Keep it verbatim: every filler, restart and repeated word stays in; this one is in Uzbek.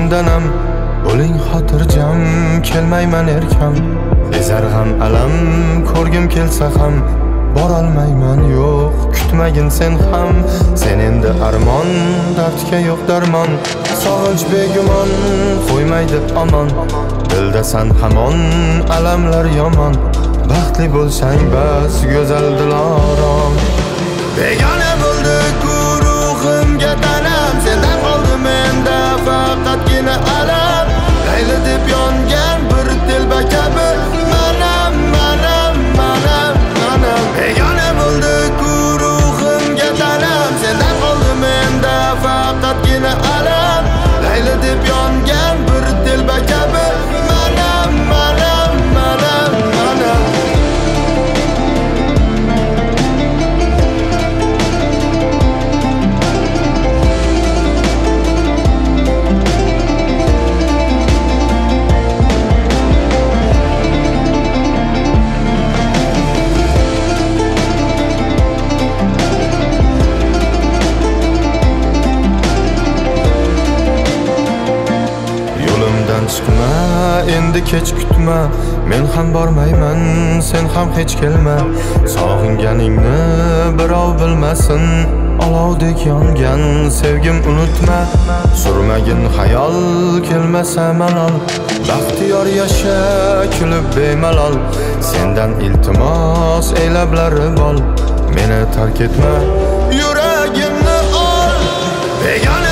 sendanam bo'ling xotirjam, kelmayman erkam. Ezar g'am alam ko'rgim kelsa ham borolmayman, yo'q kutmagin sen ham. Sen endi armon, dardga yo'q darmon. Sog'inch begumon qo'ymaydi omon. Dildasan hamon alamlar yomon. Baxtli bo'lsang bas go'zal dilorom. Begona bo'ldi ruhimga tanam, sendan qoldi menda faqatgina alam. Layli deb yongan bir telba kabi manam, manam, manam, manam. Begona bo'ldi ruhimga tanam, sendan qoldi menda faqatgina alam. Layli deb yongan bir telba kabi manam, manam, manam, manam. Chiqma endi kech kutma, men ham bormayman, sen ham hech kelma. Sog'inganingni birov bilmasin, olovdek yongan sevgim unutma. Surmagin xayol kelmasa malol, baxtiyor yasha kulib bemalol. Sendan iltimos ey lablari bol, meni tark etma, yuragimni ol. Begona